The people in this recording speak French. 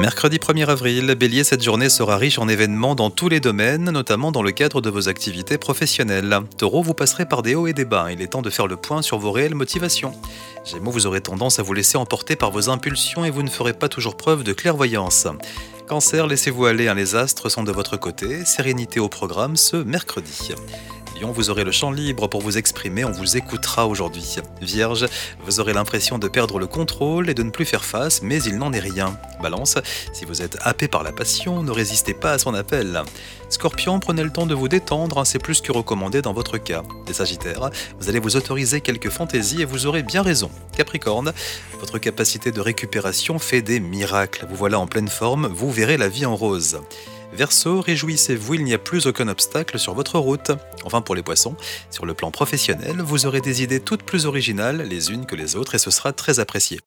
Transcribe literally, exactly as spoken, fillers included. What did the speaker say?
Mercredi premier avril, Bélier, cette journée sera riche en événements dans tous les domaines, notamment dans le cadre de vos activités professionnelles. Taureau, vous passerez par des hauts et des bas, il est temps de faire le point sur vos réelles motivations. Gémeaux, vous aurez tendance à vous laisser emporter par vos impulsions et vous ne ferez pas toujours preuve de clairvoyance. Cancer, laissez-vous aller, hein, les astres sont de votre côté, sérénité au programme ce mercredi. Lion, vous aurez le champ libre pour vous exprimer, on vous écoutera aujourd'hui. Vierge, vous aurez l'impression de perdre le contrôle et de ne plus faire face, mais il n'en est rien. Balance, si vous êtes happé par la passion, ne résistez pas à son appel. Scorpion, prenez le temps de vous détendre, hein, c'est plus que recommandé dans votre cas. Les Sagittaires, vous allez vous autoriser quelques fantaisies et vous aurez bien raison. Capricorne, votre capacité de récupération fait des miracles. Vous voilà en pleine forme, vous verrez la vie en rose. Verseau, réjouissez-vous, il n'y a plus aucun obstacle sur votre route. Enfin pour les poissons, sur le plan professionnel, vous aurez des idées toutes plus originales les unes que les autres et ce sera très apprécié.